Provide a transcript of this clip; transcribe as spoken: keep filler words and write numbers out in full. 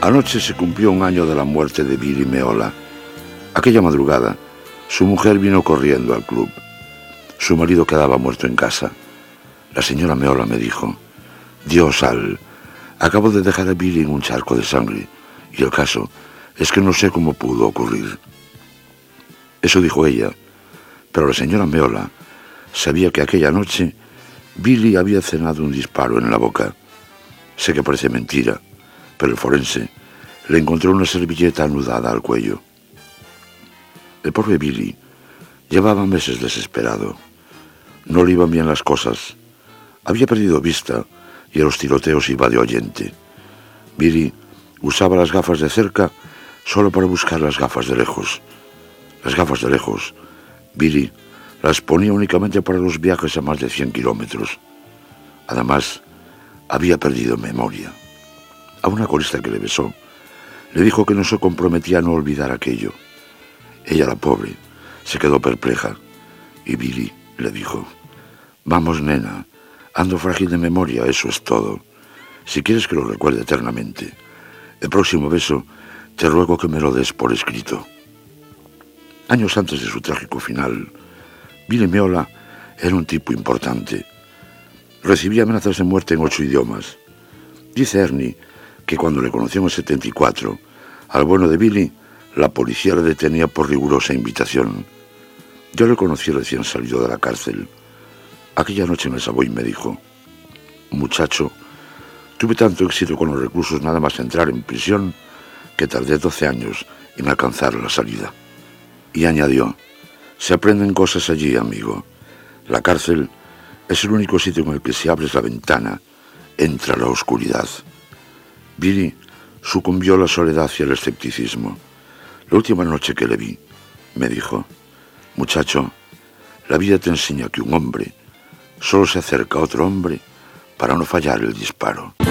Anoche se cumplió un año de la muerte de Billy Meola. Aquella madrugada, su mujer vino corriendo al club. Su marido quedaba muerto en casa. La señora Meola me dijo: Dios, Al, acabo de dejar a Billy en un charco de sangre, y el caso es que no sé cómo pudo ocurrir. Eso dijo ella, pero la señora Meola sabía que aquella noche Billy había cenado un disparo en la boca. Sé que parece mentira, pero el forense le encontró una servilleta anudada al cuello. El pobre Billy llevaba meses desesperado. No le iban bien las cosas. Había perdido vista y a los tiroteos iba de oyente. Billy usaba las gafas de cerca solo para buscar las gafas de lejos. Las gafas de lejos, Billy las ponía únicamente para los viajes a más de cien kilómetros. Además, había perdido memoria. A una corista que le besó, le dijo que no se comprometía a no olvidar aquello. Ella, la pobre, se quedó perpleja, y Billy le dijo: Vamos, nena, ando frágil de memoria, eso es todo. Si quieres que lo recuerde eternamente, el próximo beso te ruego que me lo des por escrito. Años antes de su trágico final, Billy Meola era un tipo importante. Recibía amenazas de muerte en ocho idiomas. Dice Ernie que cuando le conoció en el setenta y cuatro, al bueno de Billy, la policía le detenía por rigurosa invitación. Yo le conocí recién salido de la cárcel. Aquella noche en el Savoy me dijo: Muchacho, tuve tanto éxito con los reclusos nada más entrar en prisión que tardé doce años en alcanzar la salida. Y añadió: se aprenden cosas allí, amigo. La cárcel es el único sitio en el que si abres la ventana, entra la oscuridad. Billy sucumbió a la soledad y al escepticismo. La última noche que le vi, me dijo: Muchacho, la vida te enseña que un hombre solo se acerca a otro hombre para no fallar el disparo.